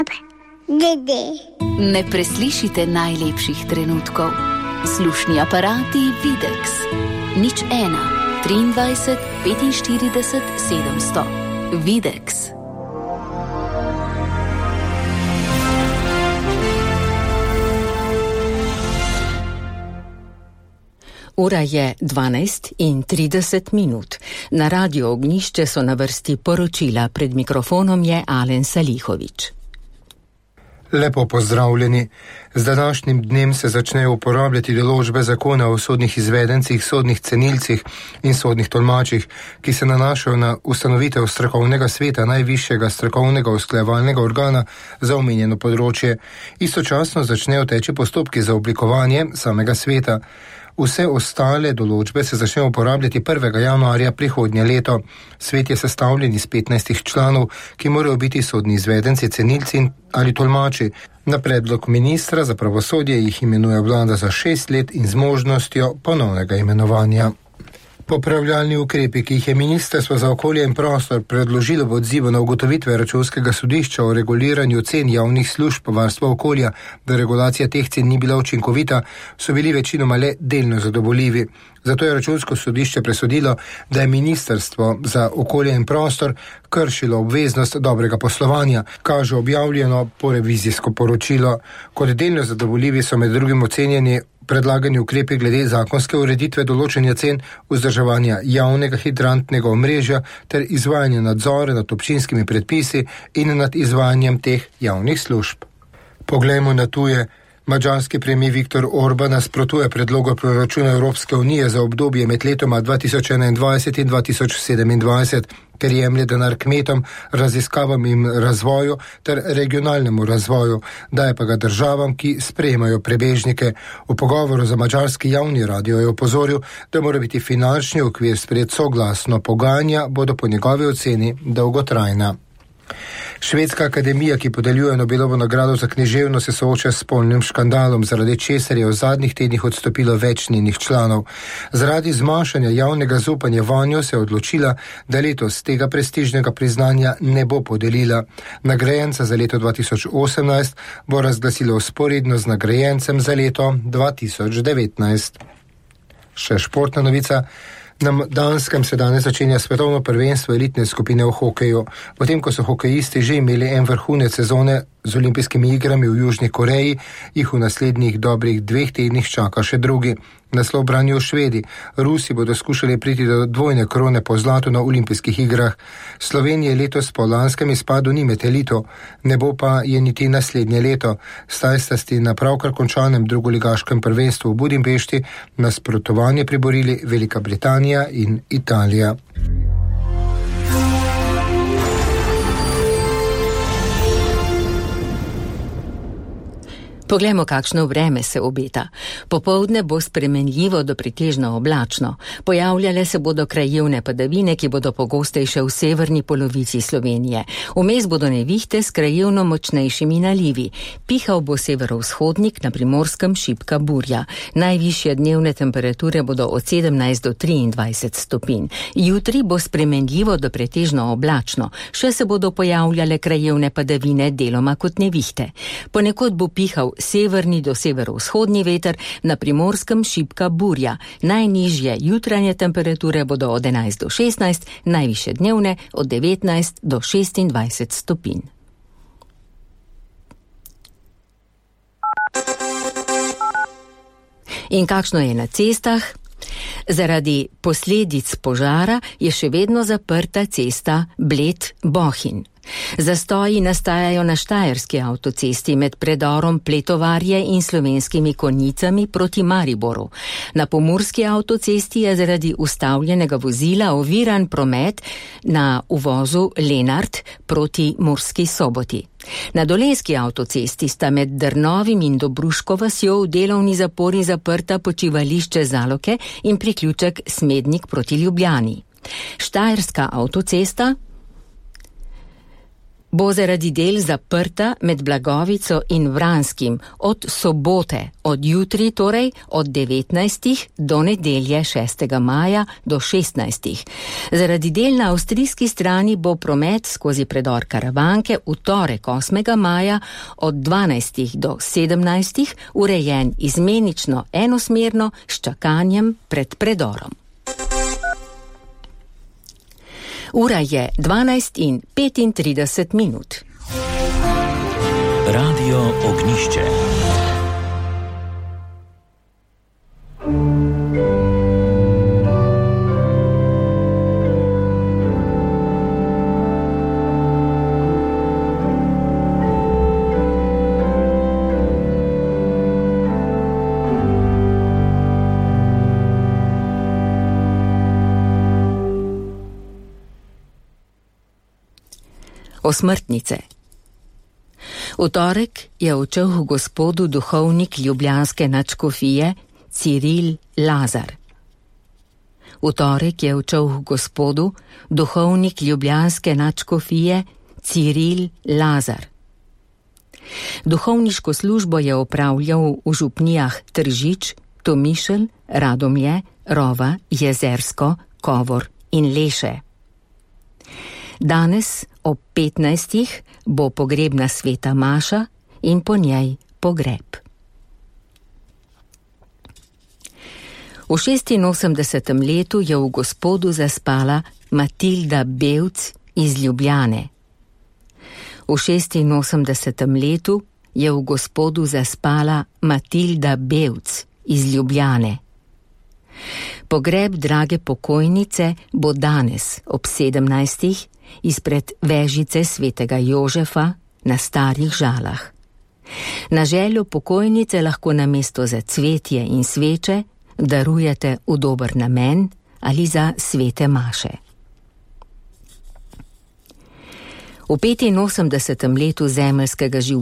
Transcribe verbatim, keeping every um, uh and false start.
Dede. Ne preslišite najlepših trenutkov. Slušni aparati Videx. Nič ena, triindvajset, petinštirideset, sedemsto. Videx. Ura je dvanajst in trideset minut. Na Radio Ognjišče so na vrsti poročila, pred mikrofonom je Alen Salihovič. Lepo pozdravljeni. Z današnjim dnem se začnejo uporabljati določbe zakona o sodnih izvedencih, sodnih cenilcih in sodnih tolmačih, ki se nanašajo na ustanovitev strokovnega sveta najvišjega strokovnega usklajevalnega organa za omenjeno področje. Istočasno začnejo teči postopki za oblikovanje samega sveta. Vse ostale določbe se začnejo uporabljati prvega januarja prihodnje leto. Svet je sestavljen iz petnajstih članov, ki morajo biti sodni izvedenci, cenilci ali tolmači. Na predlog ministra za pravosodje jih imenuje vlada za šest let in z možnostjo ponovnega imenovanja. Popravljalni ukrepi, ki jih je Ministrstvo za okolje in prostor predložilo v odzivu na ugotovitve Računskega sodišča o reguliranju cen javnih služb varstva okolja, da regulacija teh cen ni bila učinkovita, so bili večinoma le delno zadovoljivi. Zato je Računsko sodišče presodilo, da je Ministrstvo za okolje in prostor kršilo obveznost dobrega poslovanja, kaže objavljeno po revizijsko poročilo. Kot delno zadovoljivi so med drugim ocenjeni predlagani ukrepi glede zakonske ureditve določanja cen, vzdrževanja javnega hidrantnega omrežja ter izvajanja nadzora nad občinskimi predpisi in nad izvajanjem teh javnih služb. Poglejmo na tuje. Madžarski premijer Viktor Orban nasprotuje predlogu proračuna Evropske unije za obdobje med letoma dva tisoč enaindvajset in dva tisoč sedemindvajset, ker jemlje denar kmetom, raziskavam in razvoju ter regionalnemu razvoju, daje pa ga državam, ki sprejemajo prebežnike. V pogovoru za madžarski javni radio je opozoril, da mora biti finančni okvir sprejet soglasno, pogajanja bodo po njegovi oceni dolgotrajna. Švedska akademija, ki podeljuje Nobelovo nagrado za književnost, se sooča s spolnim škandalom, zaradi česar je v zadnjih tednih odstopilo več njenih članov. Zaradi zmanjšanja javnega zaupanja vanjo se je odločila, da letos tega prestižnega priznanja ne bo podelila. Nagrajenca za leto dva tisoč osemnajst bo razglasilo vzporedno z nagrajencem za leto dva tisoč devetnajst. Še športna novica. Na Danskem se danes začenja svetovno prvenstvo elitne skupine v hokeju. Potem, ko so hokejisti že imeli en vrhunec sezone z olimpijskimi igrami v Južni Koreji, jih v naslednjih dobrih dveh tednih čaka še drugi. Naslov branijo Švedi. Rusi bodo skušali priti do dvojne krone po zlatu na olimpijskih igrah. Slovenije letos po lanskem izpadu ni med elito, ne bo pa je niti naslednje leto. Staj sta sti na pravkar končanem drugoligaškem prvenstvu v Budimpešti nasprotovanje priborili Velika Britanija in Italija. Poglejmo, kakšno vreme se obeta. Popoldne bo spremenljivo do pretežno oblačno. Pojavljale se bodo krajevne padavine, ki bodo pogostejše v severni polovici Slovenije. Vmes bodo nevihte s krajevno močnejšimi nalivi. Pihal bo severovzhodnik, na Primorskem šibka burja. Najvišje dnevne temperature bodo od sedemnajst do triindvajset stopinj. Jutri bo spremenljivo do pretežno oblačno. Še se bodo pojavljale krajevne padavine, deloma kot nevihte. Ponekod bo pihal severni do severovzhodni veter, na Primorskem šibka burja. Najnižje jutranje temperature bodo od enajst do šestnajst, najvišje dnevne od devetnajst do šestindvajset stopinj. In kakšno je na cestah? Zaradi posledic požara je še vedno zaprta cesta Bled-Bohinj. Zastoji nastajajo na štajerski avtocesti med predorom Pletovarje in Slovenskimi Konjicami proti Mariboru. Na pomurski avtocesti je zaradi ustavljenega vozila oviran promet na uvozu Lenart proti Murski Soboti. Na dolenjski avtocesti sta med Drnovim in Dobruško vasjo v delovni zapori zaprta počivališče Zaloke in priključek Smednik proti Ljubljani. Štajerska avtocesta bo zaradi del zaprta med Blagovico in Vranskim od sobote, od jutri torej od devetnajstih do nedelje šestega maja do šestnajstih. Zaradi del na avstrijski strani bo promet skozi predor Karavanke v torek osmega maja od dvanajstih do sedemnajstih urejen izmenično enosmerno s čakanjem pred predorom. Ura je dvanajst in petintrideset minut. Radio Ognišče. Osmrtnice. V torek je odšel k Gospodu duhovnik ljubljanske nadškofije Ciril Lazar. V torek je odšel k Gospodu duhovnik ljubljanske nadškofije Ciril Lazar. Duhovniško službo je opravljal v župnijah Tržič, Tomišelj, Radomlje, Rova, Jezersko, Kovor in Leše. Danes ob petnajstih bo pogrebna sveta maša in po njej pogreb. V šestinosemdesetem letu je v Gospodu zaspala Matilda Bevc iz Ljubljane. V šestinosemdesetem letu je v Gospodu zaspala Matilda Bevc iz Ljubljane. Pogreb drage pokojnice bo danes ob sedemnajstih izpred vežice svetega Jožefa na Starih Žalah. Na željo pokojnice lahko namesto za cvetje in sveče darujete v dober namen ali za svete maše. V petinosemdesetem letu zemeljskega življenja